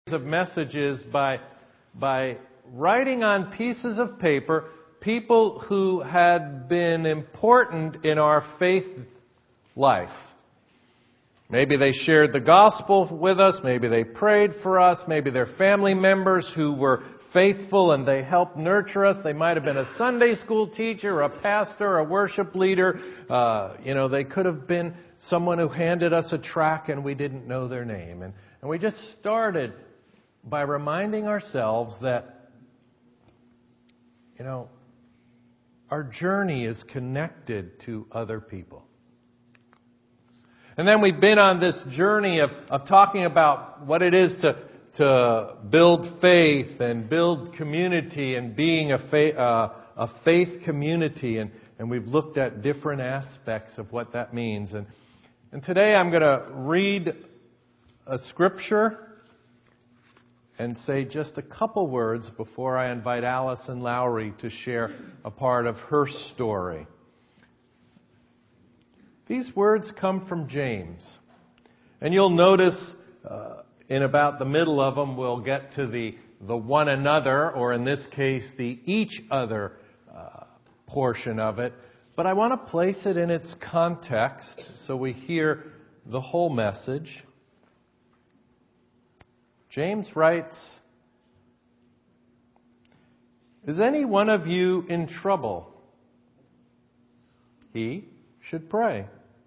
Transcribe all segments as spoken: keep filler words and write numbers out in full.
of messages by by writing on pieces of paper people who had been important in our faith life. Maybe they shared the gospel with us, maybe they prayed for us, maybe they're family members who were faithful and they helped nurture us. They might have been a Sunday school teacher, a pastor, a worship leader. Uh, you know, they could have been someone who handed us a tract and we didn't know their name. And, and we just started by reminding ourselves that, you know, our journey is connected to other people. And then we've been on this journey of, of talking about what it is to, to build faith and build community and being a, fa- uh, a faith community. And, and we've looked at different aspects of what that means. And, and today I'm going to read a scripture and say just a couple words before I invite Allison Lowry to share a part of her story. These words come from James. And you'll notice uh, in about the middle of them we'll get to the, the one another, or in this case the each other uh, portion of it. But I want to place it in its context so we hear the whole message. James writes, "Is any one of you in trouble? He should pray.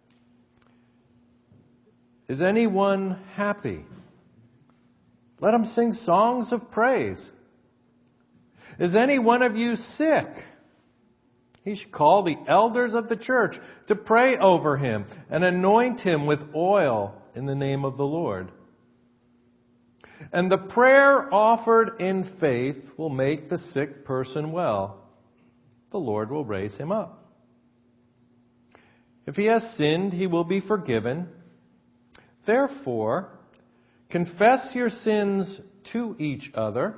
Is anyone happy? Let him sing songs of praise. Is any one of you sick? He should call the elders of the church to pray over him and anoint him with oil in the name of the Lord. And the prayer offered in faith will make the sick person well. The Lord will raise him up. If he has sinned, he will be forgiven. Therefore, confess your sins to each other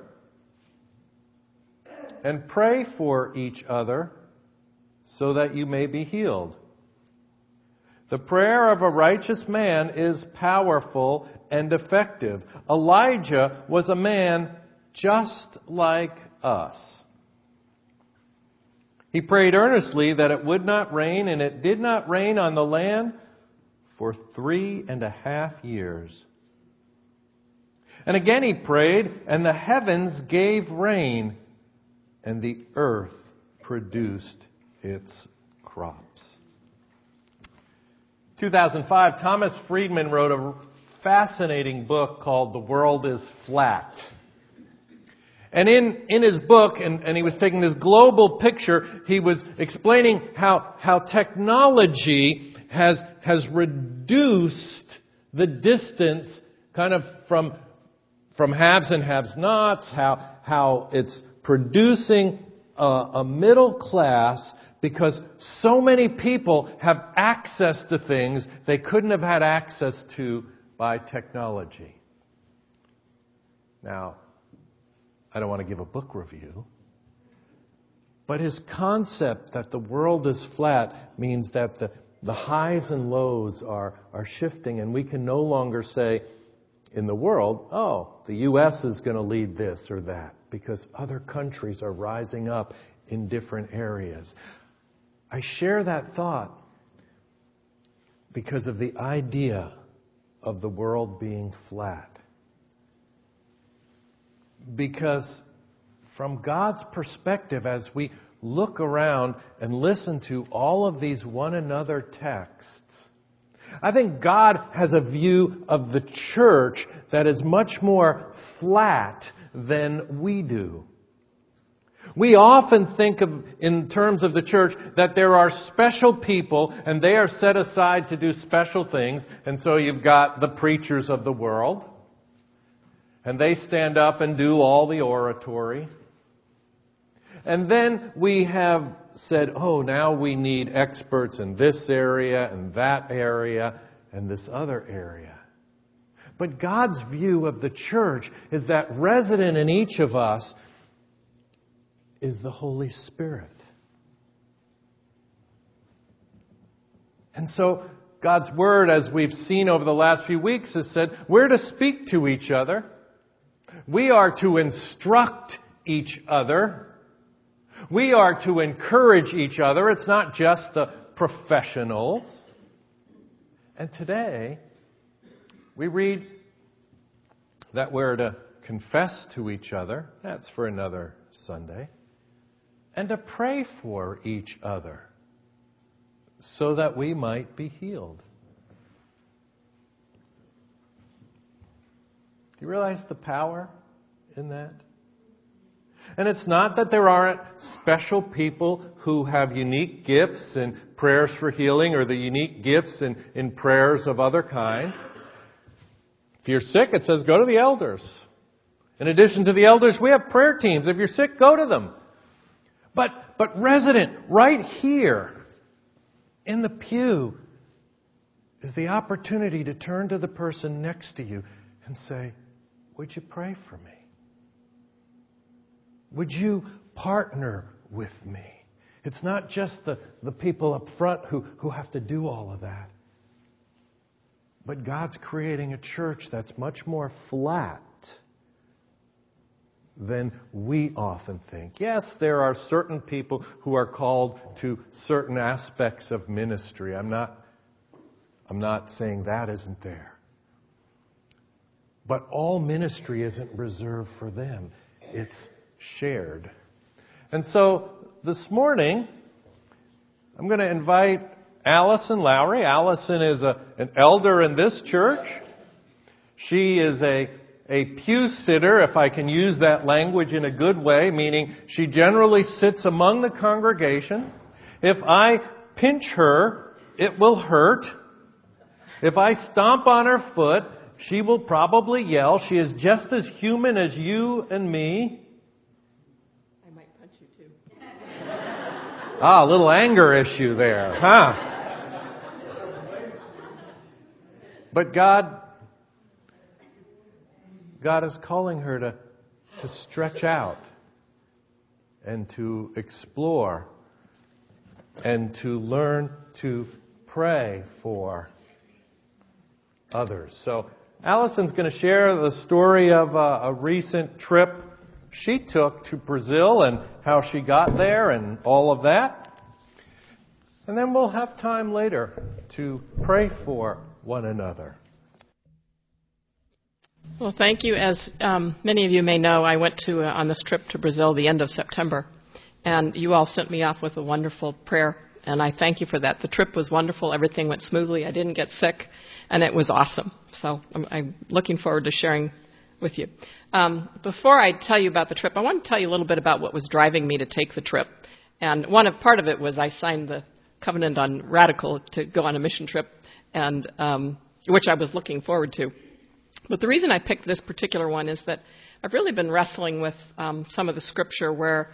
and pray for each other so that you may be healed. The prayer of a righteous man is powerful and effective. Elijah was a man just like us. He prayed earnestly that it would not rain, and it did not rain on the land for three and a half years. And again he prayed, and the heavens gave rain, and the earth produced its crops." two thousand five, Thomas Friedman wrote a fascinating book called The World is Flat. And in, in his book, and, and he was taking this global picture, he was explaining how, how technology has, has reduced the distance kind of from, from haves and have-nots, how, how it's producing a, a middle class because so many people have access to things they couldn't have had access to by technology. Now, I don't want to give a book review, but his concept that the world is flat means that the, the highs and lows are, are shifting, and we can no longer say in the world, oh, the U S is going to lead this or that, because other countries are rising up in different areas. I share that thought because of the idea of the world being flat. Because from God's perspective, as we look around and listen to all of these one another texts, I think God has a view of the church that is much more flat than we do. We often think of, in terms of the church, that there are special people and they are set aside to do special things. And so you've got the preachers of the world. And they stand up and do all the oratory. And then we have said, oh, now we need experts in this area and that area and this other area. But God's view of the church is that resident in each of us is the Holy Spirit. And so God's Word, as we've seen over the last few weeks, has said we're to speak to each other We are to instruct each other. We are to encourage each other. It's not just the professionals. And today, we read that we're to confess to each other. That's for another Sunday. And to pray for each other so that we might be healed. Do you realize the power in that? And it's not that there aren't special people who have unique gifts in prayers for healing or the unique gifts in, in prayers of other kind. If you're sick, it says go to the elders. In addition to the elders, we have prayer teams. If you're sick, go to them. But, but resident, right here in the pew, is the opportunity to turn to the person next to you and say, would you pray for me? Would you partner with me? It's not just the, the people up front who, who have to do all of that. But God's creating a church that's much more flat than we often think. Yes, there are certain people who are called to certain aspects of ministry. I'm not, I'm not saying that isn't there. But all ministry isn't reserved for them. It's shared. And so this morning, I'm going to invite Allison Lowry. Allison is a, an elder in this church. She is a, a pew sitter, if I can use that language in a good way, meaning she generally sits among the congregation. If I pinch her, it will hurt. If I stomp on her foot, she will probably yell. She is just as human as you and me. I might punch you too. Ah, a little anger issue there, huh? But God, God is calling her to, to stretch out and to explore and to learn to pray for others. So Allison's going to share the story of a, a recent trip she took to Brazil and how she got there and all of that. And then we'll have time later to pray for one another. Well, thank you. As um, many of you may know, I went to uh, on this trip to Brazil the end of September, and you all sent me off with a wonderful prayer, and I thank you for that. The trip was wonderful. Everything went smoothly. I didn't get sick, and it was awesome. So I'm, I'm looking forward to sharing with you. Um, before I tell you about the trip, I want to tell you a little bit about what was driving me to take the trip. And one of part of it was I signed the covenant on Radical to go on a mission trip, and um, which I was looking forward to. But the reason I picked this particular one is that I've really been wrestling with um, some of the scripture where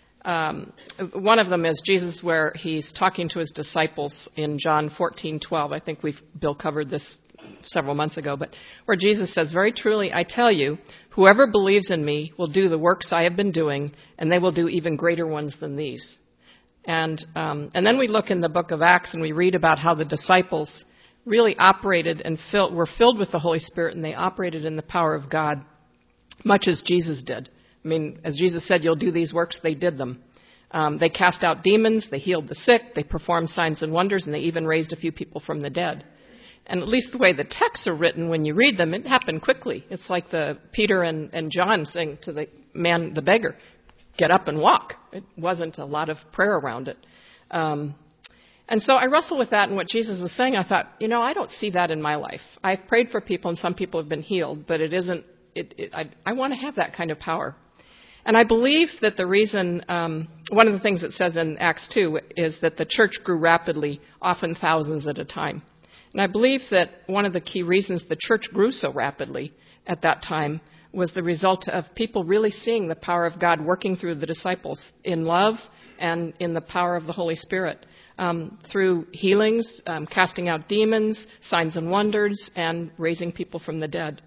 um, one of them is Jesus, where he's talking to his disciples in John fourteen twelve. I think we've Bill covered this several months ago, but where Jesus says, "Very truly, I tell you, whoever believes in me will do the works I have been doing, and they will do even greater ones than these." And um, and then we look in the book of Acts and we read about how the disciples really operated and fill, were filled with the Holy Spirit, and they operated in the power of God, much as Jesus did. I mean, as Jesus said, you'll do these works, they did them. Um, they cast out demons, they healed the sick, they performed signs and wonders, and they even raised a few people from the dead. And at least the way the texts are written, when you read them, it happened quickly. It's like the Peter and, and John saying to the man, the beggar, get up and walk. It wasn't a lot of prayer around it. Um, And so I wrestled with that and what Jesus was saying. I thought, you know, I don't see that in my life. I've prayed for people and some people have been healed, but it isn't, it, it, I, I want to have that kind of power. And I believe that the reason, um, one of the things it says in Acts two is that the church grew rapidly, often thousands at a time. And I believe that one of the key reasons the church grew so rapidly at that time was the result of people really seeing the power of God working through the disciples in love and in the power of the Holy Spirit. Um, through healings, um, casting out demons, signs and wonders, and raising people from the dead.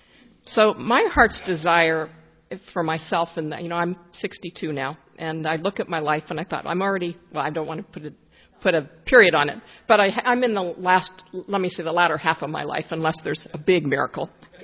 So my heart's desire for myself, and you know, I'm sixty-two now, and I look at my life and I thought, I'm already, well, I don't want to put a, put a period on it, but I, I'm in the last, let me say, the latter half of my life, unless there's a big miracle.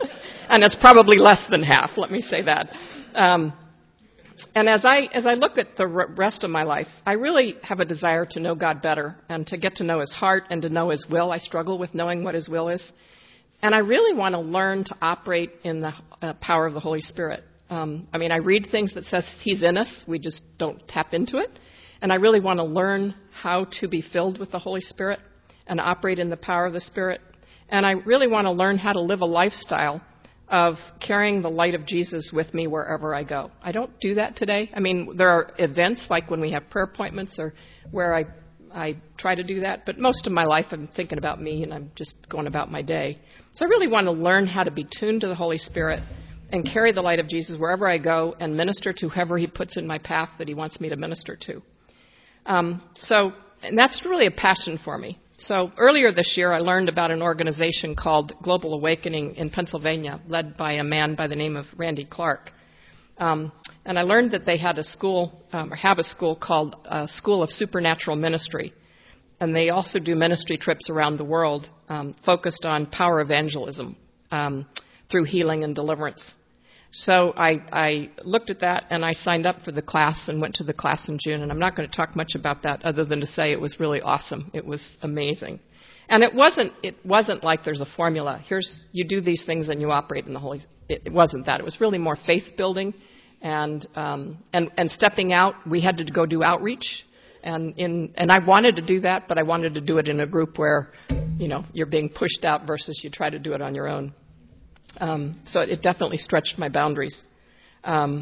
And it's probably less than half, let me say that. Um, and as I as I look at the rest of my life, I really have a desire to know God better and to get to know his heart and to know his will. I struggle with knowing what his will is. And I really want to learn to operate in the uh, power of the Holy Spirit. Um, I mean, I read things that says he's in us. We just don't tap into it. And I really want to learn how to be filled with the Holy Spirit and operate in the power of the Spirit. And I really want to learn how to live a lifestyle of carrying the light of Jesus with me wherever I go. I don't do that today. I mean, there are events like when we have prayer appointments or where I I try to do that, but most of my life I'm thinking about me and I'm just going about my day. So I really want to learn how to be tuned to the Holy Spirit and carry the light of Jesus wherever I go and minister to whoever he puts in my path that he wants me to minister to. Um, so, and that's really a passion for me. So earlier this year, I learned about an organization called Global Awakening in Pennsylvania, led by a man by the name of Randy Clark. Um, and I learned that they had a school, um, or have a school called uh, School of Supernatural Ministry. And they also do ministry trips around the world um, focused on power evangelism um, through healing and deliverance. So I, I looked at that and I signed up for the class and went to the class in June. And I'm not going to talk much about that other than to say it was really awesome. It was amazing. And it wasn't it wasn't like there's a formula. Here's you do these things and you operate in the Holy. It, it wasn't that. It was really more faith building, and um, and and stepping out. We had to go do outreach, and in and I wanted to do that, but I wanted to do it in a group where, you know, you're being pushed out versus you try to do it on your own. Um, so it definitely stretched my boundaries. Um,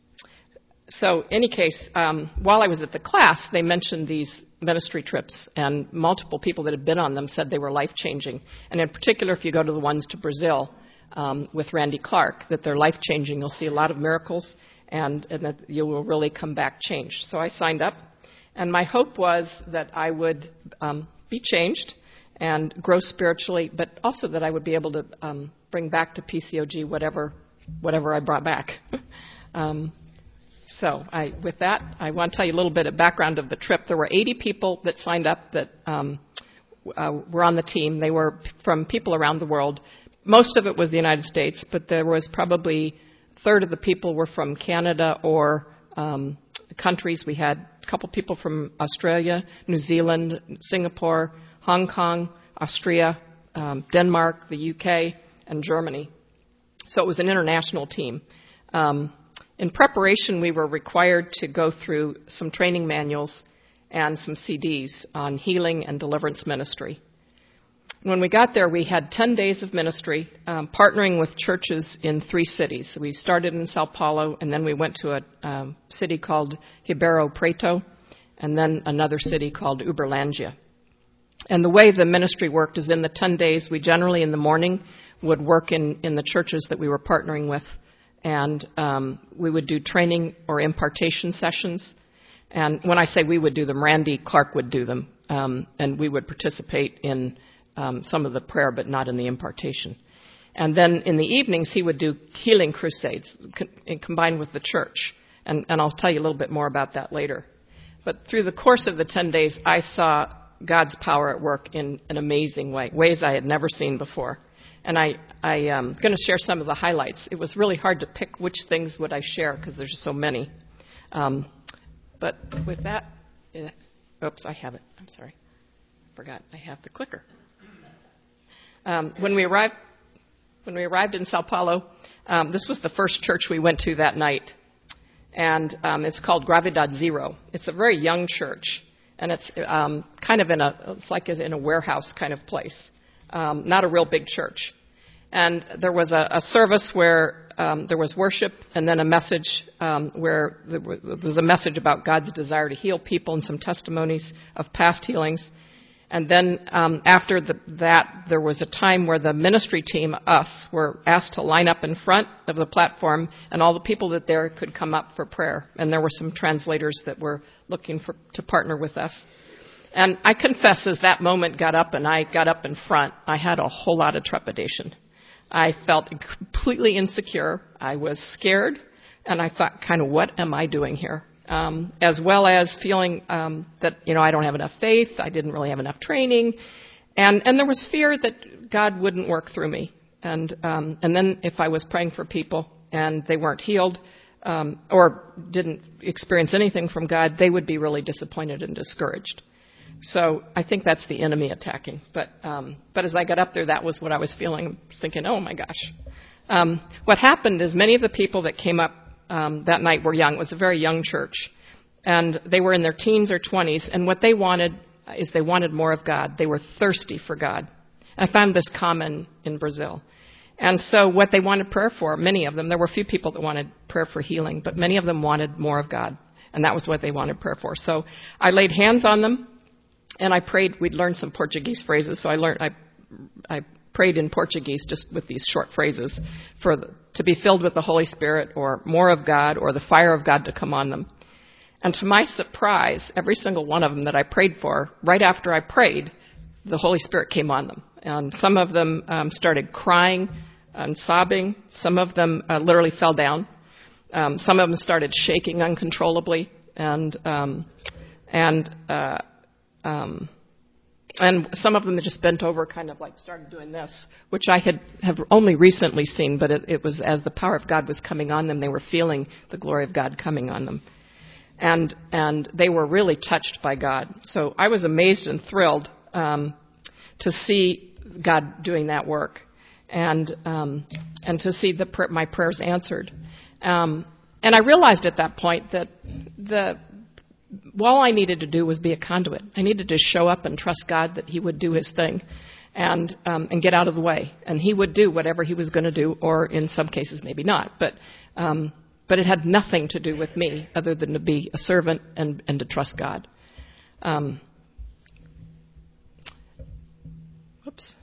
so, any case, um, while I was at the class, they mentioned these ministry trips, and multiple people that had been on them said they were life-changing. And in particular, if you go to the ones to Brazil um, with Randy Clark, that they're life-changing. You'll see a lot of miracles, and, and that you will really come back changed. So I signed up, and my hope was that I would um, be changed and grow spiritually, but also that I would be able to um, bring back to P C O G whatever whatever I brought back. um, So I, with that, I want to tell you a little bit of background of the trip. There were eighty people that signed up that um, uh, were on the team. They were from people around the world. Most of it was the United States, but there was probably a third of the people were from Canada or um, countries. We had a couple people from Australia, New Zealand, Singapore, Hong Kong, Austria, um, Denmark, the U K, and Germany. So it was an international team. Um, In preparation, we were required to go through some training manuals and some C Ds on healing and deliverance ministry. When we got there, we had ten days of ministry, um, partnering with churches in three cities. We started in Sao Paulo, and then we went to a um, city called Ribeirão Preto, and then another city called Uberlândia. And the way the ministry worked is in the ten days, we generally in the morning would work in, in the churches that we were partnering with. And um, we would do training or impartation sessions. And when I say we would do them, Randy Clark would do them. Um, and we would participate in um, some of the prayer, but not in the impartation. And then in the evenings, he would do healing crusades co- combined with the church. And, and I'll tell you a little bit more about that later. But through the course of the ten days, I saw God's power at work in an amazing way, ways I had never seen before. And I, I am going to share some of the highlights. It was really hard to pick which things would I share because there's just so many. Um, but with that, uh, oops, I have it. I'm sorry. Forgot I have the clicker. Um, when we arrived, when we arrived in Sao Paulo, um, this was the first church we went to that night, and um, it's called Gravidad Zero. It's a very young church, and it's um, kind of in a, it's like in a warehouse kind of place. Um, not a real big church. And there was a, a service where um, there was worship and then a message um, where there was a message about God's desire to heal people and some testimonies of past healings. And then um, after the, that, there was a time where the ministry team, us, were asked to line up in front of the platform, and all the people that there could come up for prayer. And there were some translators that were looking for, to partner with us. And I confess, as that moment got up and I got up in front, I had a whole lot of trepidation. I felt completely insecure. I was scared, and I thought, kind of, what am I doing here? Um, as well as feeling um, that, you know, I don't have enough faith. I didn't really have enough training. And, and there was fear that God wouldn't work through me. And um, and then if I was praying for people and they weren't healed um, or didn't experience anything from God, they would be really disappointed and discouraged. So I think that's the enemy attacking. But um, but as I got up there, that was what I was feeling, thinking, oh, my gosh. Um, what happened is many of the people that came up um, that night were young. It was a very young church. And they were in their teens or twenties. And what they wanted is they wanted more of God. They were thirsty for God. And I found this common in Brazil. And so what they wanted prayer for, many of them, there were a few people that wanted prayer for healing, but many of them wanted more of God. And that was what they wanted prayer for. So I laid hands on them, and I prayed. We'd learned some Portuguese phrases, so I learned. I, I prayed in Portuguese just with these short phrases for the, to be filled with the Holy Spirit or more of God or the fire of God to come on them. And to my surprise, every single one of them that I prayed for, right after I prayed, the Holy Spirit came on them. And some of them um, started crying and sobbing. Some of them uh, literally fell down. Um, some of them started shaking uncontrollably. And um, and uh, um, and some of them just bent over, kind of like started doing this, which I had have only recently seen, but it, it was as the power of God was coming on them, they were feeling the glory of God coming on them. And and they were really touched by God. So I was amazed and thrilled um, to see God doing that work, and um, and to see the pr- my prayers answered. Um, and I realized at that point that the all I needed to do was be a conduit. I needed to show up and trust God that He would do His thing, and um, and get out of the way, and He would do whatever He was going to do, or in some cases maybe not. But um, but it had nothing to do with me other than to be a servant and, and to trust God. Um, whoops.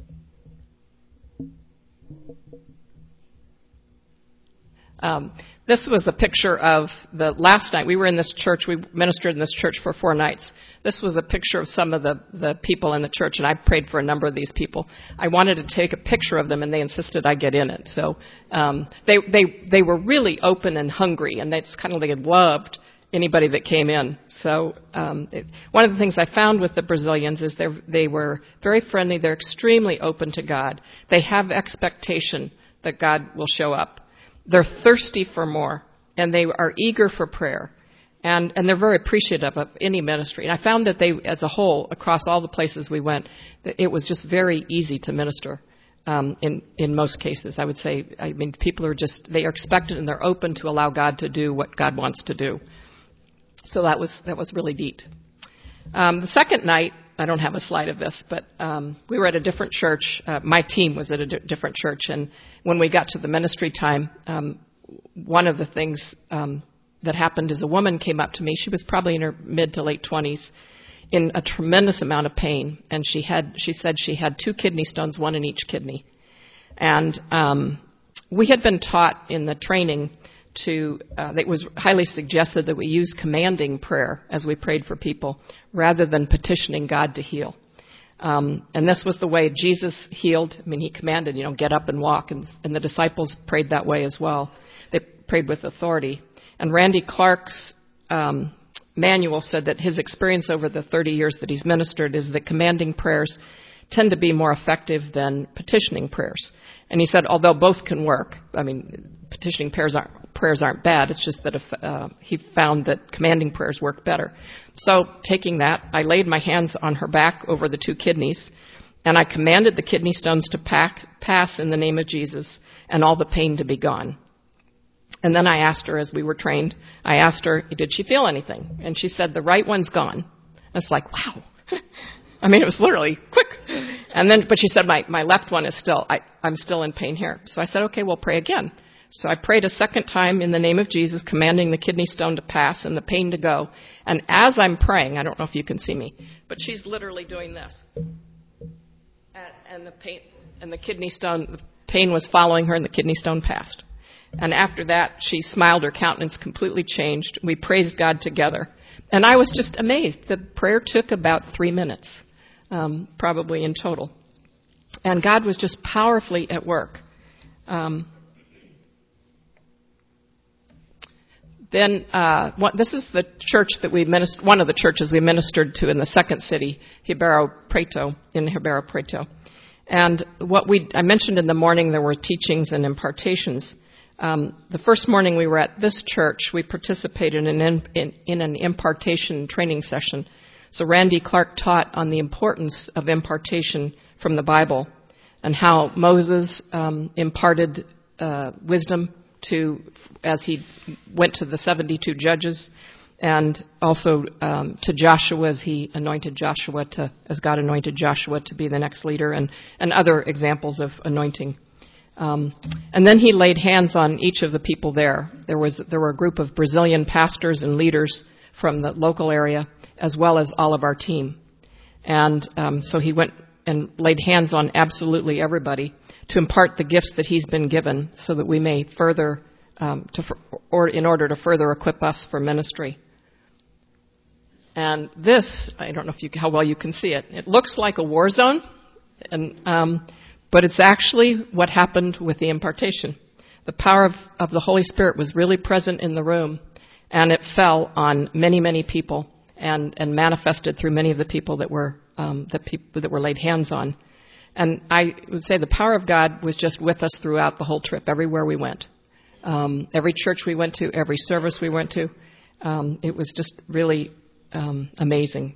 Um, this was a picture of the last night. We were in this church. We ministered in this church for four nights. This was a picture of some of the, the people in the church, and I prayed for a number of these people. I wanted to take a picture of them, and they insisted I get in it. So um, they they they were really open and hungry, and it's kind of like they loved anybody that came in. So um, it, one of the things I found with the Brazilians is they they were very friendly. They're extremely open to God. They have expectation that God will show up. They're thirsty for more, and they are eager for prayer, and, and they're very appreciative of any ministry. And I found that they, as a whole, across all the places we went, that it was just very easy to minister um, in, in most cases. I would say, I mean, people are just, they are expectant and they're open to allow God to do what God wants to do. So that was, that was really neat. Um, the second night, I don't have a slide of this, but um, we were at a different church. Uh, my team was at a di- different church, and when we got to the ministry time, um, one of the things um, that happened is a woman came up to me. She was probably in her mid to late twenties, in a tremendous amount of pain, and she had she said she had two kidney stones, one in each kidney, and um, we had been taught in the training to, uh, it was highly suggested that we use commanding prayer as we prayed for people rather than petitioning God to heal. Um, and this was the way Jesus healed. I mean, He commanded, you know, get up and walk, and, and the disciples prayed that way as well. They prayed with authority. And Randy Clark's um, manual said that his experience over the thirty years that he's ministered is that commanding prayers tend to be more effective than petitioning prayers. And he said, although both can work, I mean, petitioning prayers aren't, prayers aren't bad. It's just that if, uh, he found that commanding prayers work better. So taking that, I laid my hands on her back over the two kidneys, and I commanded the kidney stones to pack, pass in the name of Jesus and all the pain to be gone. And then I asked her, as we were trained, I asked her, did she feel anything? And she said, the right one's gone. And it's like, wow. I mean, it was literally quick. And then, but she said, my, my left one is still, I, I'm still in pain here. So I said, okay, we'll pray again. So I prayed a second time in the name of Jesus, commanding the kidney stone to pass and the pain to go. And as I'm praying, I don't know if you can see me, but she's literally doing this. And, and the pain, and the kidney stone, the pain was following her, and the kidney stone passed. And after that, she smiled. Her countenance completely changed. We praised God together. And I was just amazed. The prayer took about three minutes, um, probably in total. And God was just powerfully at work. Um, then uh, what, this is the church that we ministered, one of the churches we ministered to in the second city, Ribeirão Preto, in Ribeirão Preto. And what we, I mentioned in the morning there were teachings and impartations. Um, the first morning we were at this church, we participated in, in, in, in an impartation training session. So Randy Clark taught on the importance of impartation from the Bible and how Moses um, imparted uh, wisdom to, as he went to the seventy-two judges, and also um, to Joshua as he anointed Joshua to, as God anointed Joshua to be the next leader, and, and other examples of anointing. Um, and then he laid hands on each of the people there. There was there were a group of Brazilian pastors and leaders from the local area, as well as all of our team. And um, so he went and laid hands on absolutely everybody to impart the gifts that he's been given, so that we may further, um, to, or in order to further equip us for ministry. And this, I don't know if you, how well you can see it. It looks like a war zone, and um, but it's actually what happened with the impartation. The power of, of the Holy Spirit was really present in the room, and it fell on many, many people, and, and manifested through many of the people that were um, the people that were laid hands on. And I would say the power of God was just with us throughout the whole trip, everywhere we went. Um, every church we went to, every service we went to, um, it was just really um, amazing.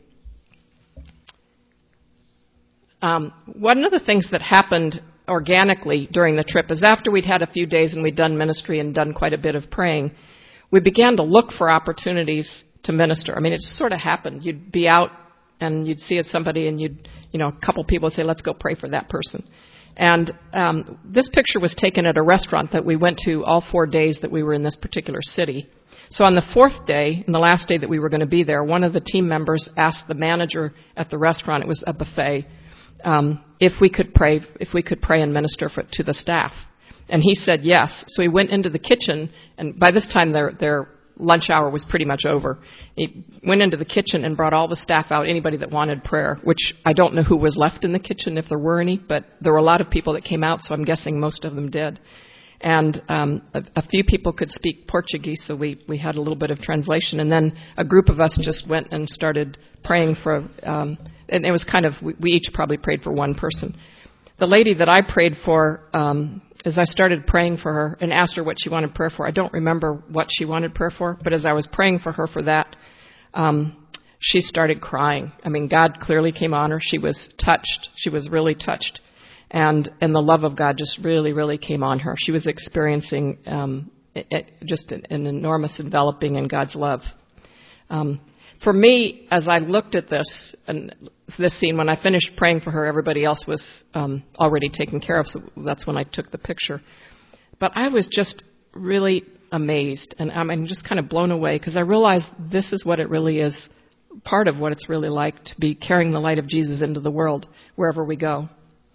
Um, one of the things that happened organically during the trip is after we'd had a few days and we'd done ministry and done quite a bit of praying, we began to look for opportunities to minister. I mean, it just sort of happened. You'd be out and you'd see somebody and you'd, you know, a couple people would say, let's go pray for that person. And um, this picture was taken at a restaurant that we went to all four days that we were in this particular city. So on the fourth day, and the last day that we were going to be there, one of the team members asked the manager at the restaurant, it was a buffet, um, if we could pray, if we could pray and minister for, to the staff. And he said yes. So he went into the kitchen, and by this time their their lunch hour was pretty much over. He went into the kitchen and brought all the staff out, anybody that wanted prayer, which I don't know who was left in the kitchen, if there were any, but there were a lot of people that came out, so I'm guessing most of them did. And um, a, a few people could speak Portuguese, so we, we had a little bit of translation. And then a group of us just went and started praying for, um, and it was kind of, we, we each probably prayed for one person. The lady that I prayed for, um, as I started praying for her and asked her what she wanted prayer for, I don't remember what she wanted prayer for, but as I was praying for her for that, um, she started crying. I mean, God clearly came on her. She was touched. She was really touched. And and the love of God just really, really came on her. She was experiencing um, it, it, just an, an enormous enveloping in God's love. Um, for me, as I looked at this and this scene, when I finished praying for her, everybody else was um, already taken care of, so that's when I took the picture. But I was just really amazed, and I'm just kind of blown away, because I realized this is what it really is, part of what it's really like to be carrying the light of Jesus into the world wherever we go.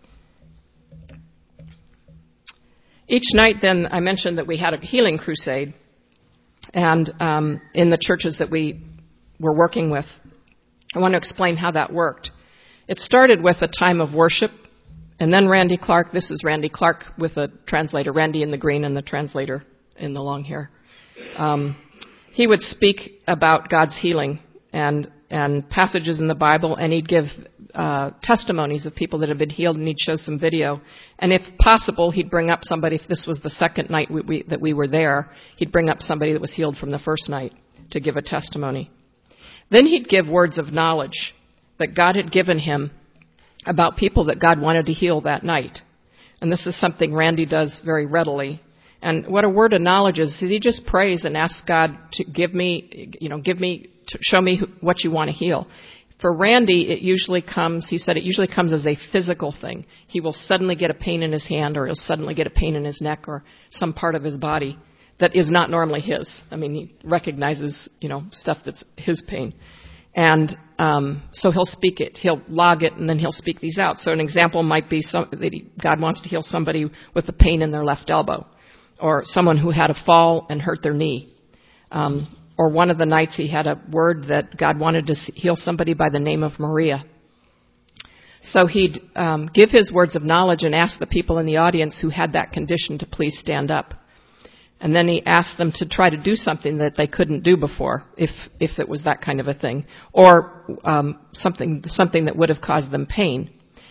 Each night, then, I mentioned that we had a healing crusade, and um, in the churches that we were working with. I want to explain how that worked. It started with a time of worship, and then Randy Clark, this is Randy Clark with a translator, Randy in the green and the translator in the long hair. Um, he would speak about God's healing and and passages in the Bible, and he'd give uh, testimonies of people that had been healed, and he'd show some video. And if possible, he'd bring up somebody, if this was the second night we, we, that we were there, he'd bring up somebody that was healed from the first night to give a testimony. Then he'd give words of knowledge that God had given him about people that God wanted to heal that night. And this is something Randy does very readily. And what a word of knowledge is, is he just prays and asks God to give me, you know, give me, to show me what you want to heal. For Randy, it usually comes, he said it usually comes as a physical thing. He will suddenly get a pain in his hand, or he'll suddenly get a pain in his neck, or some part of his body that is not normally his. I mean, he recognizes, you know, stuff that's his pain. And um, so he'll speak it. He'll log it, and then he'll speak these out. So an example might be some, that he, God wants to heal somebody with a pain in their left elbow, or someone who had a fall and hurt their knee. Um, or one of the nights he had a word that God wanted to heal somebody by the name of Maria. So he'd um, give his words of knowledge and ask the people in the audience who had that condition to please stand up. And then he asked them to try to do something that they couldn't do before, if if it was that kind of a thing, or um, something something that would have caused them pain.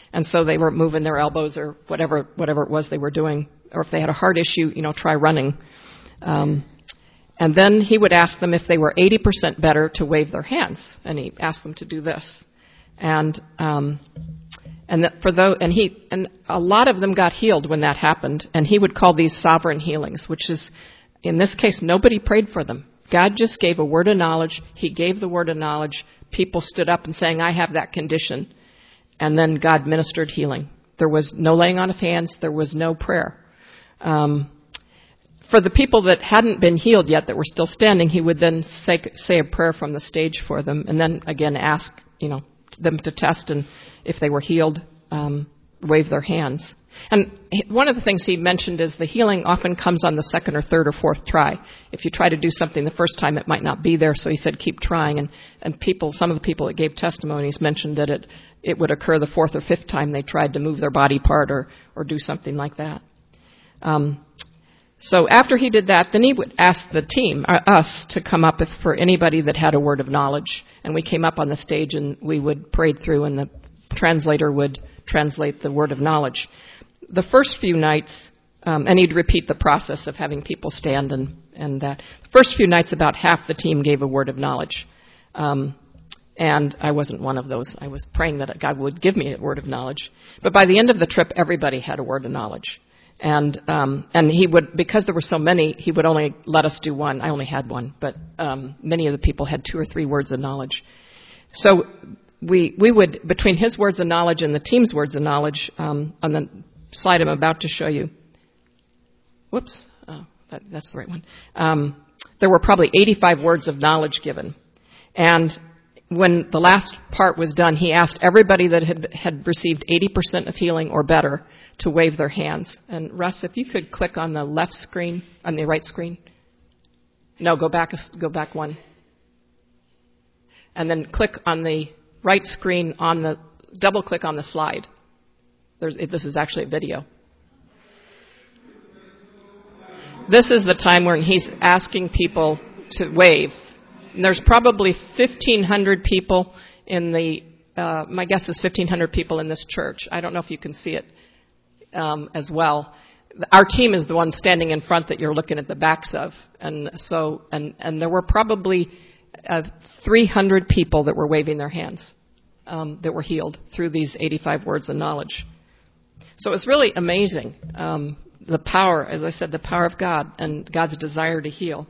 And so they were moving their elbows or whatever whatever it was they were doing. Or if they had a heart issue, you know, try running. Um, and then he would ask them if they were eighty percent better to wave their hands. And he asked them to do this. And um, and that for those, and he and a lot of them got healed when that happened. And he would call these sovereign healings, which is, in this case, nobody prayed for them. God just gave a word of knowledge. He gave the word of knowledge. People stood up and saying, I have that condition. And then God ministered healing. There was no laying on of hands. There was no prayer. Um, for the people that hadn't been healed yet, that were still standing, he would then say, say a prayer from the stage for them, and then again ask, you know, them to test, and if they were healed, um, wave their hands. And one of the things he mentioned is the healing often comes on the second or third or fourth try. If you try to do something the first time, it might not be there. So he said, keep trying. And, and people, some of the people that gave testimonies mentioned that it, it would occur the fourth or fifth time they tried to move their body part or, or do something like that. Um, so after he did that, then he would ask the team, uh, us, to come up if, for anybody that had a word of knowledge. And we came up on the stage and we would pray through, and the translator would translate the word of knowledge. The first few nights, um, and he'd repeat the process of having people stand and, and that. The first few nights, about half the team gave a word of knowledge. Um, and I wasn't one of those. I was praying that God would give me a word of knowledge. But by the end of the trip, everybody had a word of knowledge. And um, and he would, because there were so many, he would only let us do one. I only had one, but um, many of the people had two or three words of knowledge. So we we would, between his words of knowledge and the team's words of knowledge, um, on the slide I'm about to show you. Whoops, oh, that, that's the right one. Um, there were probably eighty-five words of knowledge given. And when the last part was done, he asked everybody that had, had received eighty percent of healing or better to wave their hands. And Russ, if you could click on the left screen, on the right screen. No, go back, go back one. And then click on the right screen on the, double click on the slide. There's, this is actually a video. This is the time when he's asking people to wave. And there's probably fifteen hundred people in the, uh, my guess is fifteen hundred people in this church. I don't know if you can see it um, as well. Our team is the one standing in front that you're looking at the backs of. And so, and, and there were probably uh, three hundred people that were waving their hands, um, that were healed through these eighty-five words of knowledge. So it's really amazing, um, the power, as I said, the power of God and God's desire to heal.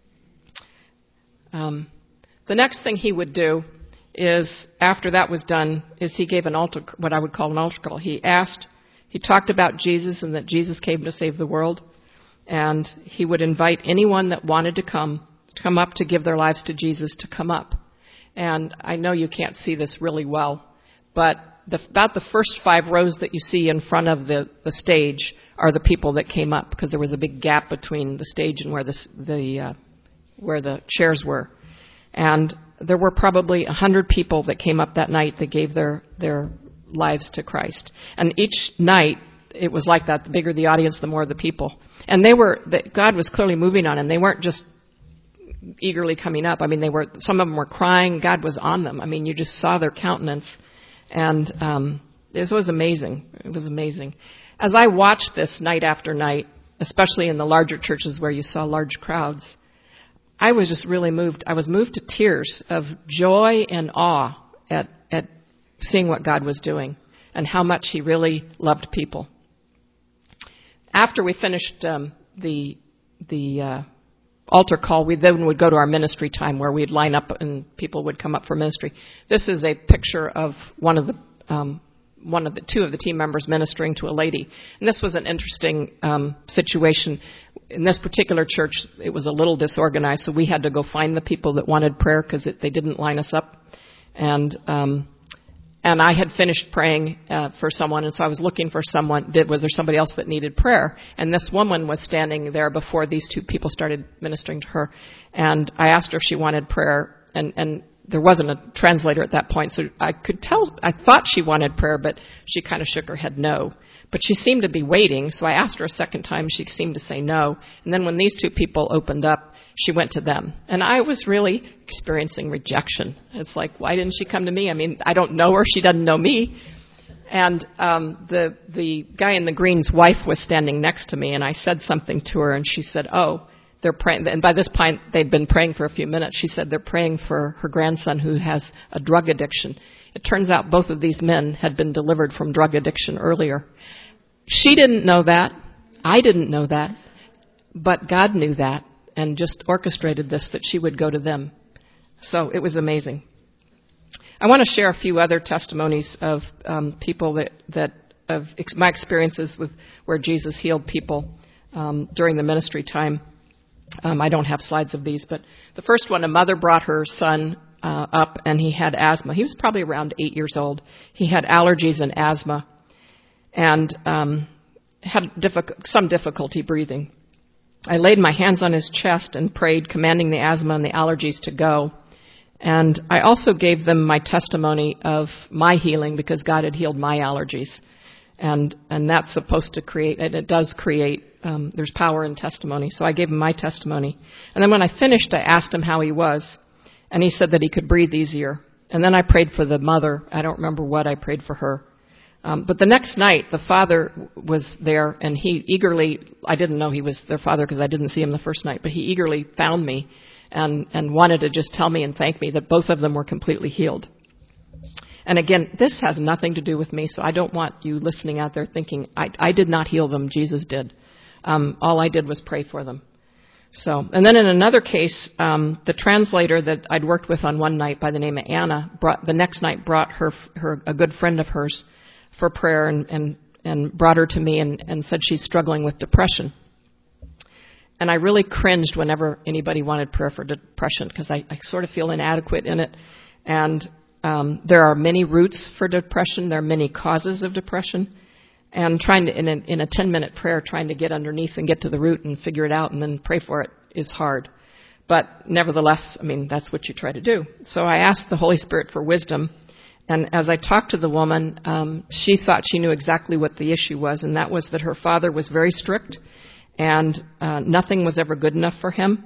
Um, the next thing he would do is, after that was done, is he gave an altar, what I would call an altar call. He asked, he talked about Jesus and that Jesus came to save the world, and he would invite anyone that wanted to come, to come up to give their lives to Jesus to come up. And I know you can't see this really well, but the, about the first five rows that you see in front of the, the stage are the people that came up, because there was a big gap between the stage and where the, the uh, where the chairs were. And there were probably a hundred people that came up that night that gave their, their lives to Christ. And each night, it was like that. The bigger the audience, the more the people. And they were, God was clearly moving on them. They weren't just eagerly coming up. I mean, they were, some of them were crying. God was on them. I mean, you just saw their countenance. And um, this was amazing. It was amazing. As I watched this night after night, especially in the larger churches where you saw large crowds, I was just really moved. I was moved to tears of joy and awe at, at seeing what God was doing and how much he really loved people. After we finished um, the the uh, altar call, we then would go to our ministry time where we'd line up and people would come up for ministry. This is a picture of one of the um, one of the two of the team members ministering to a lady. And this was an interesting um, situation. In this particular church, it was a little disorganized, so we had to go find the people that wanted prayer because they didn't line us up. And um, and I had finished praying uh, for someone, and so I was looking for someone. Did was there somebody else that needed prayer? And this woman was standing there before these two people started ministering to her. And I asked her if she wanted prayer, and and there wasn't a translator at that point, so I could tell, I thought she wanted prayer, but she kind of shook her head no. But she seemed to be waiting, so I asked her a second time. She seemed to say no. And then when these two people opened up, she went to them. And I was really experiencing rejection. It's like, why didn't she come to me? I mean, I don't know her. She doesn't know me. And um, the the guy in the green's wife was standing next to me, and I said something to her, and she said, "Oh, they're praying." And by this point, they'd been praying for a few minutes. She said they're praying for her grandson who has a drug addiction. It turns out both of these men had been delivered from drug addiction earlier. She didn't know that. I didn't know that. But God knew that and just orchestrated this, that she would go to them. So it was amazing. I want to share a few other testimonies of um, people that, that of ex- my experiences with where Jesus healed people um, during the ministry time. Um, I don't have slides of these, but the first one, a mother brought her son uh, up, and he had asthma. He was probably around eight years old. He had allergies and asthma, and um, had diffic- some difficulty breathing. I laid my hands on his chest and prayed, commanding the asthma and the allergies to go. And I also gave them my testimony of my healing because God had healed my allergies. And and that's supposed to create, and it does create, um, there's power in testimony. So I gave him my testimony. And then when I finished, I asked him how he was. And he said that he could breathe easier. And then I prayed for the mother. I don't remember what I prayed for her. Um, but the next night, the father was there, and he eagerly, I didn't know he was their father because I didn't see him the first night, but he eagerly found me and, and wanted to just tell me and thank me that both of them were completely healed. And again, this has nothing to do with me, so I don't want you listening out there thinking, I, I did not heal them, Jesus did. Um, all I did was pray for them. So, and then in another case, um, the translator that I'd worked with on one night by the name of Anna, brought, the next night brought her, her a good friend of hers for prayer and, and, and brought her to me and, and said she's struggling with depression. And I really cringed whenever anybody wanted prayer for depression because I, I sort of feel inadequate in it. And um, there are many roots for depression. There are many causes of depression. And trying to, in a, in a ten-minute prayer, trying to get underneath and get to the root and figure it out and then pray for it is hard. But nevertheless, I mean, that's what you try to do. So I asked the Holy Spirit for wisdom. And as I talked to the woman, um, she thought she knew exactly what the issue was, and that was that her father was very strict, and uh, nothing was ever good enough for him.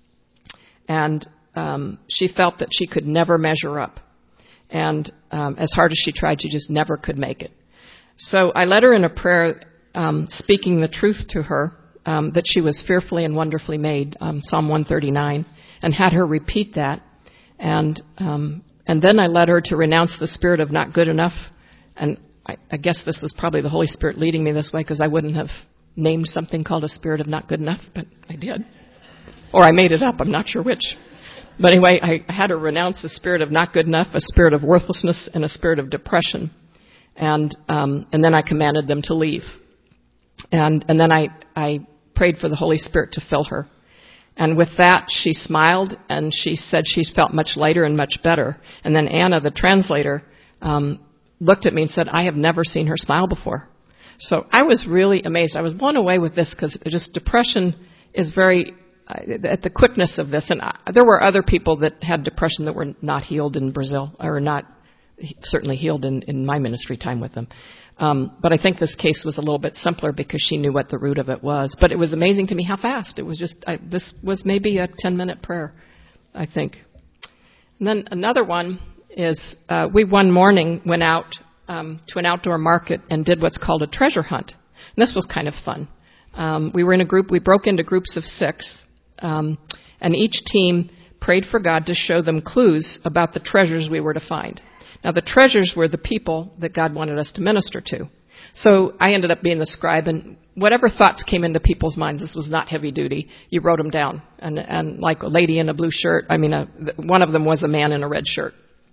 And um, she felt that she could never measure up. And um, as hard as she tried, she just never could make it. So I led her in a prayer um, speaking the truth to her, um, that she was fearfully and wonderfully made, um, Psalm one thirty-nine, and had her repeat that. And um, and then I led her to renounce the spirit of not good enough. And I, I guess this was probably the Holy Spirit leading me this way because I wouldn't have named something called a spirit of not good enough, but I did. Or I made it up, I'm not sure which. But anyway, I had her renounce the spirit of not good enough, a spirit of worthlessness, and a spirit of depression. And um, and then I commanded them to leave. And and then I, I prayed for the Holy Spirit to fill her. And with that, she smiled, and she said she felt much lighter and much better. And then Anna, the translator, um, looked at me and said, I have never seen her smile before. So I was really amazed. I was blown away with this because just depression is very, uh, at the quickness of this. And I, there were other people that had depression that were not healed in Brazil, or not certainly healed in, in my ministry time with them. Um, but I think this case was a little bit simpler because she knew what the root of it was. But it was amazing to me how fast. It was just, I, this was maybe a ten-minute prayer, I think. And then another one is uh, we one morning went out um, to an outdoor market and did what's called a treasure hunt. And this was kind of fun. Um, we were in a group, we broke into groups of six, um, and each team prayed for God to show them clues about the treasures we were to find. Now, the treasures were the people that God wanted us to minister to. So I ended up being the scribe, and whatever thoughts came into people's minds, this was not heavy duty, you wrote them down. And, and like a lady in a blue shirt, I mean, a, one of them was a man in a red shirt.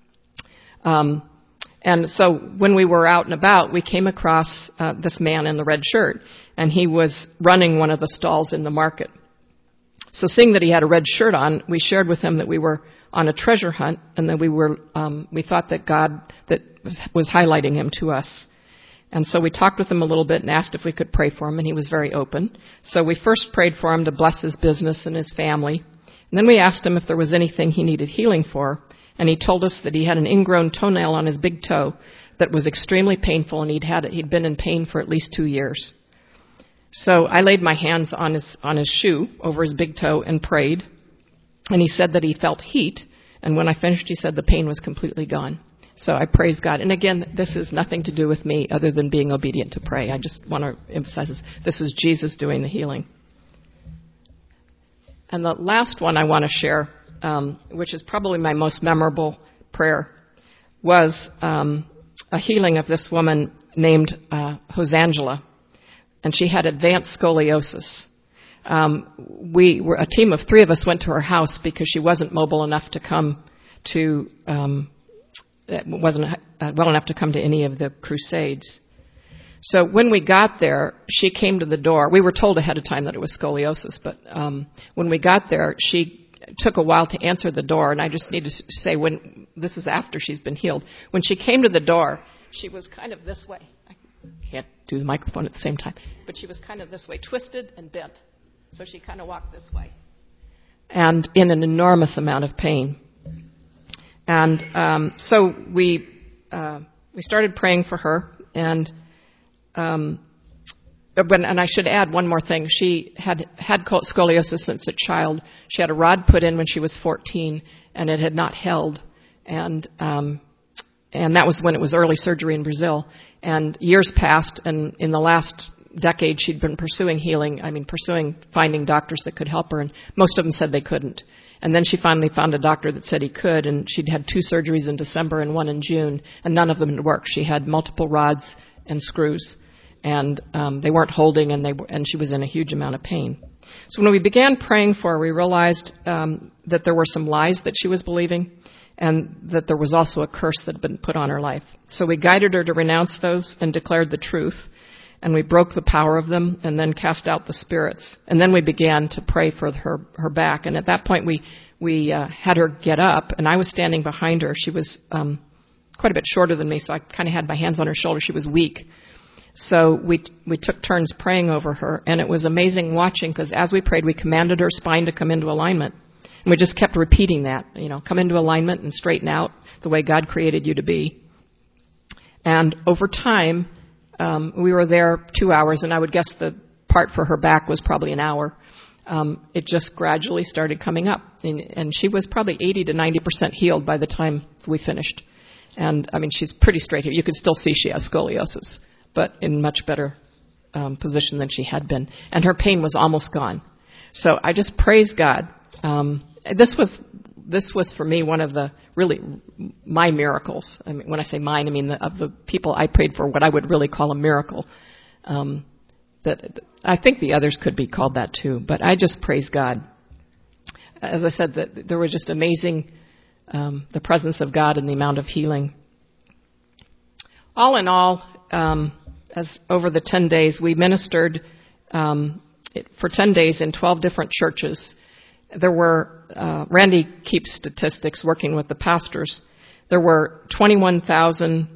Um, and so when we were out and about, we came across uh, this man in the red shirt, and he was running one of the stalls in the market. So seeing that he had a red shirt on, we shared with him that we were on a treasure hunt, and that we were, um, we thought that God that was, was highlighting him to us. And so we talked with him a little bit and asked if we could pray for him, and he was very open. So we first prayed for him to bless his business and his family. And then we asked him if there was anything he needed healing for, and he told us that he had an ingrown toenail on his big toe that was extremely painful, and he'd had it, he'd been in pain for at least two years. So I laid my hands on his on his shoe over his big toe and prayed. And he said that he felt heat, and when I finished, he said the pain was completely gone. So I praise God. And again, this has nothing to do with me other than being obedient to pray. I just want to emphasize this. This is Jesus doing the healing. And the last one I want to share, um, which is probably my most memorable prayer, was um, a healing of this woman named uh, Josangela. And she had advanced scoliosis. Um, we were a team of three of us went to her house because she wasn't mobile enough to come to um, wasn't uh, well enough to come to any of the crusades. So when we got there, she came to the door. We were told ahead of time that it was scoliosis, but um, when we got there, she took a while to answer the door. And I just need to say, when this is after she's been healed, when she came to the door, she was kind of this way. I can't do the microphone at the same time, but she was kind of this way, twisted and bent. So she kind of walked this way, and in an enormous amount of pain. And um, so we uh, we started praying for her, and um, but, and I should add one more thing. She had had scoliosis since a child. She had a rod put in when she was fourteen, and it had not held, and um, and that was when it was early surgery in Brazil. And years passed, and in the last decade she'd been pursuing healing. I mean, pursuing finding doctors that could help her, and most of them said they couldn't. And then she finally found a doctor that said he could, and she'd had two surgeries in December and one in June, and none of them had worked. She had multiple rods and screws, and um, they weren't holding, and they were, and she was in a huge amount of pain. So when we began praying for her, we realized um, that there were some lies that she was believing, and that there was also a curse that had been put on her life. So we guided her to renounce those and declared the truth, and we broke the power of them and then cast out the spirits. And then we began to pray for her, her back. And at that point, we, we uh, had her get up, and I was standing behind her. She was um, quite a bit shorter than me, so I kind of had my hands on her shoulder. She was weak. So we we took turns praying over her, and it was amazing watching, because as we prayed, we commanded her spine to come into alignment. And we just kept repeating that, you know, come into alignment and straighten out the way God created you to be. And over time, Um, we were there two hours, and I would guess the part for her back was probably an hour. Um, it just gradually started coming up, and, and she was probably eighty to ninety percent healed by the time we finished. And, I mean, she's pretty straight here. You could still see she has scoliosis, but in much better um, position than she had been. And her pain was almost gone. So I just praise God. Um, this was this was, for me, one of the really my miracles. I mean, when I say mine, I mean the, of the people I prayed for, what I would really call a miracle. Um, that I think the others could be called that too, but I just praise God. As I said, that there was just amazing um, the presence of God and the amount of healing. All in all, um, as over the ten days, we ministered um, it, for ten days in twelve different churches. There were, uh, Randy keeps statistics working with the pastors. There were twenty-one thousand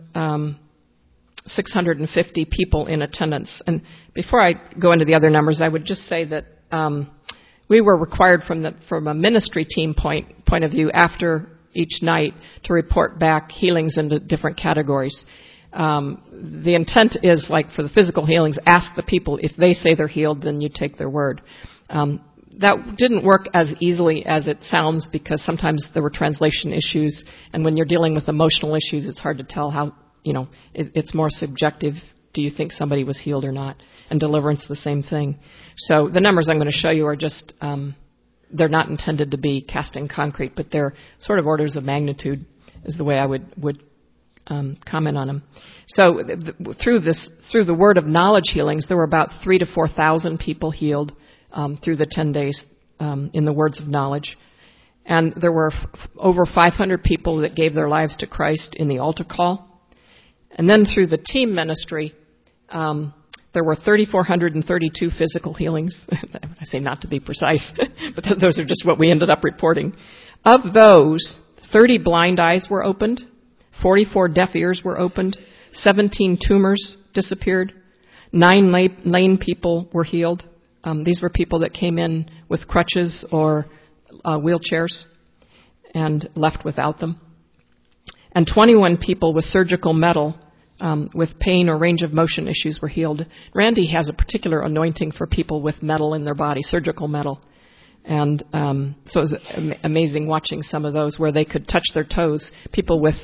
six hundred fifty people in attendance. And before I go into the other numbers, I would just say that um, we were required from the from a ministry team point point of view after each night to report back healings into different categories. Um, the intent is, like for the physical healings, ask the people if they say they're healed, then you take their word. Um, That didn't work as easily as it sounds, because sometimes there were translation issues, and when you're dealing with emotional issues, it's hard to tell how, you know, it, it's more subjective. Do you think somebody was healed or not? And deliverance, the same thing. So the numbers I'm going to show you are just, um, they're not intended to be cast in concrete, but they're sort of orders of magnitude is the way I would, would um, comment on them. So th- th- through this, through the word of knowledge healings, there were about three to four thousand people healed Um, through the ten days um, in the words of knowledge. And there were f- over five hundred people that gave their lives to Christ in the altar call. And then through the team ministry, um, there were three thousand four hundred thirty-two physical healings. I say not to be precise, but th- those are just what we ended up reporting. Of those, thirty blind eyes were opened, forty-four deaf ears were opened, seventeen tumors disappeared, nine lame, lame people were healed. Um, these were people that came in with crutches or uh, wheelchairs and left without them. And twenty-one people with surgical metal um, with pain or range of motion issues were healed. Randy has a particular anointing for people with metal in their body, surgical metal. And um, so it was am- amazing watching some of those where they could touch their toes. People with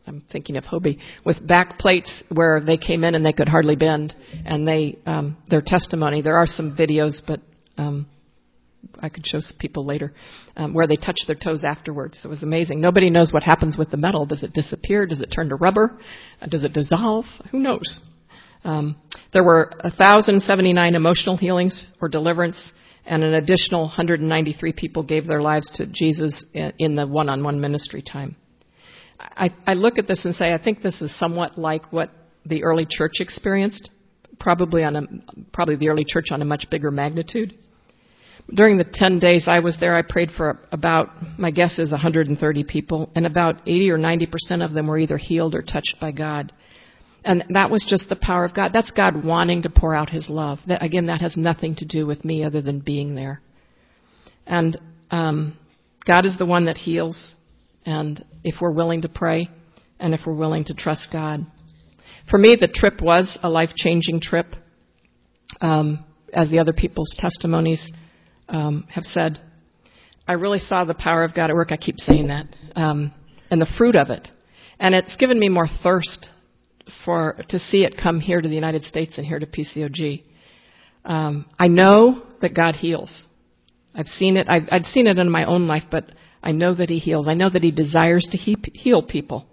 I'm thinking of Hobie, with back plates where they came in and they could hardly bend, and they um, their testimony. There are some videos, but um, I could show people later, um, where they touched their toes afterwards. It was amazing. Nobody knows what happens with the metal. Does it disappear? Does it turn to rubber? Uh, does it dissolve? Who knows? Um, there were one thousand seventy-nine emotional healings or deliverance, and an additional one hundred ninety-three people gave their lives to Jesus in, in the one-on-one ministry time. I, I look at this and say, I think this is somewhat like what the early church experienced, probably on a, probably the early church on a much bigger magnitude. During the ten days I was there, I prayed for about, my guess is one hundred thirty people, and about eighty or ninety percent of them were either healed or touched by God. And that was just the power of God. That's God wanting to pour out His love. That, again, that has nothing to do with me other than being there. And um, God is the one that heals. And if we're willing to pray, and if we're willing to trust God. For me, the trip was a life-changing trip. Um, as the other people's testimonies um, have said, I really saw the power of God at work. I keep saying that. Um, and the fruit of it. And it's given me more thirst for to see it come here to the United States and here to P C O G. Um, I know that God heals. I've seen it. I've, I've seen it in my own life, but I know that He heals. I know that He desires to he, heal people.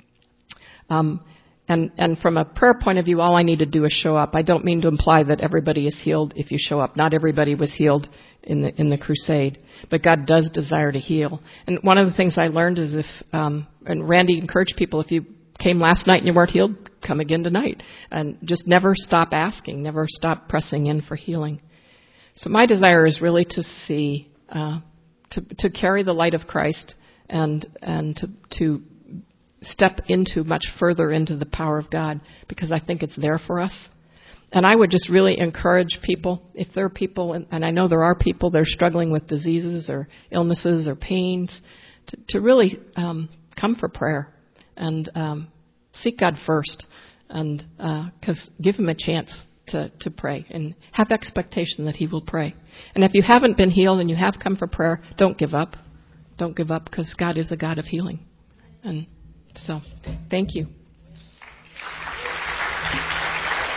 Um, and, and from a prayer point of view, all I need to do is show up. I don't mean to imply that everybody is healed if you show up. Not everybody was healed in the in the crusade, but God does desire to heal. And one of the things I learned is if, um, and Randy encouraged people, if you came last night and you weren't healed, come again tonight. And just never stop asking, never stop pressing in for healing. So my desire is really to see, uh, to to carry the light of Christ and and to to step into much further into the power of God, because I think it's there for us. And I would just really encourage people, if there are people, and, and I know there are people that are struggling with diseases or illnesses or pains, to, to really um, come for prayer and um, seek God first, and because uh, give Him a chance to, to pray and have expectation that He will pray. And if you haven't been healed and you have come for prayer, don't give up. Don't give up, because God is a God of healing. And so, thank you.